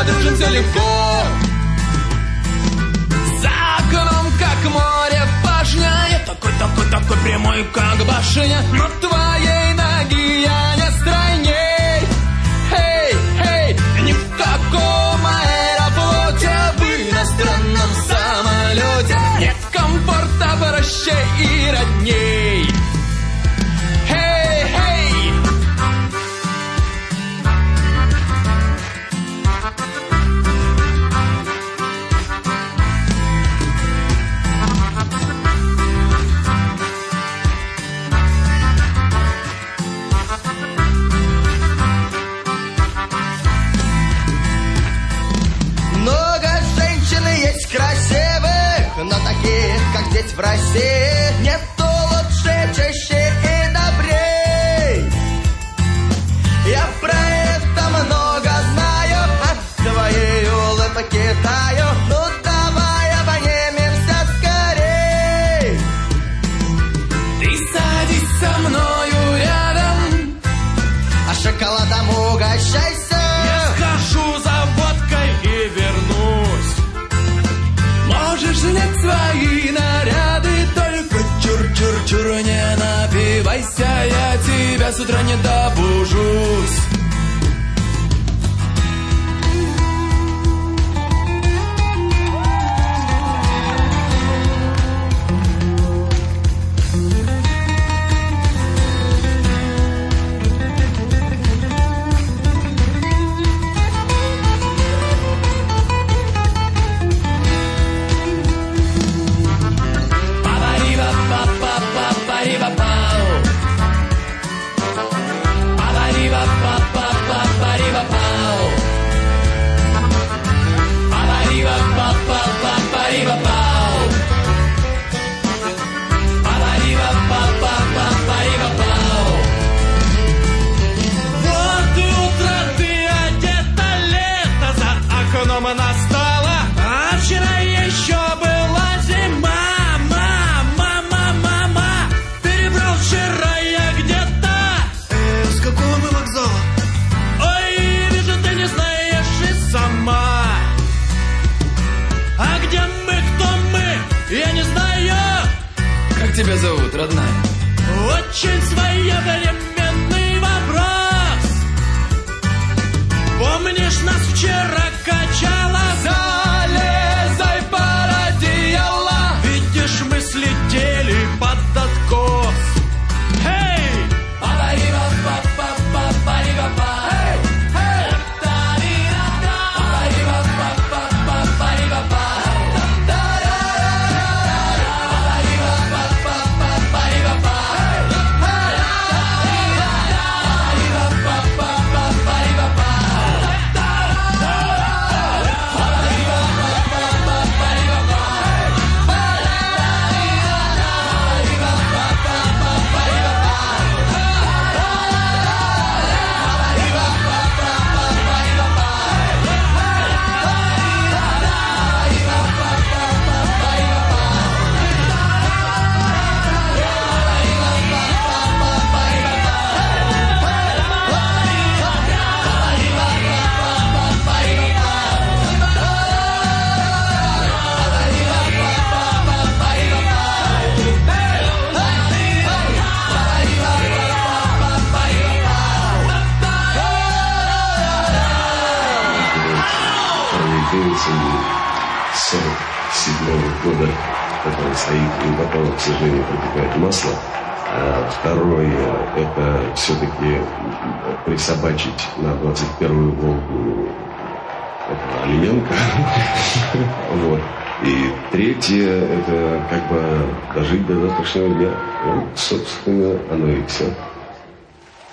дружим все легко. За окном, как море, башня. Я такой прямой, как башня. Но твоей ноги я не стройней. Эй, эй, ни в каком аэрофлоте, в иностранном самолете нет комфорта проще и родней. Эй, эй. Красивых, но таких, как здесь в России, нету лучше, чаще и добрей. Я про это много знаю, от твоей улыбки таю. Ну давай обнимемся скорей. Ты садись со мною рядом, а шоколадом угощайся. Я схожу за водкой и вернусь. Можешь снять свои наряды, только чур-чур-чур не напивайся, я тебя с утра не добужусь. Настала, а вчера еще была зима. Мама, перебрал вчера я где-то. С какого мы вокзала? Ой, вижу, ты не знаешь и сама. А где мы, кто мы, я не знаю. Как тебя зовут, родная? Очень своевременный вопрос. Помнишь, нас вчера качало? Залезай под одеяло. Видишь, мы слетели под откос. Эй! Года, который стоит, и потом, к сожалению, протекает масло. А второе, это все-таки присобачить на 21-ю Волгу Олененко. Вот. И третье, это как бы дожить до завтрашнего дня. Вот, собственно, оно и все.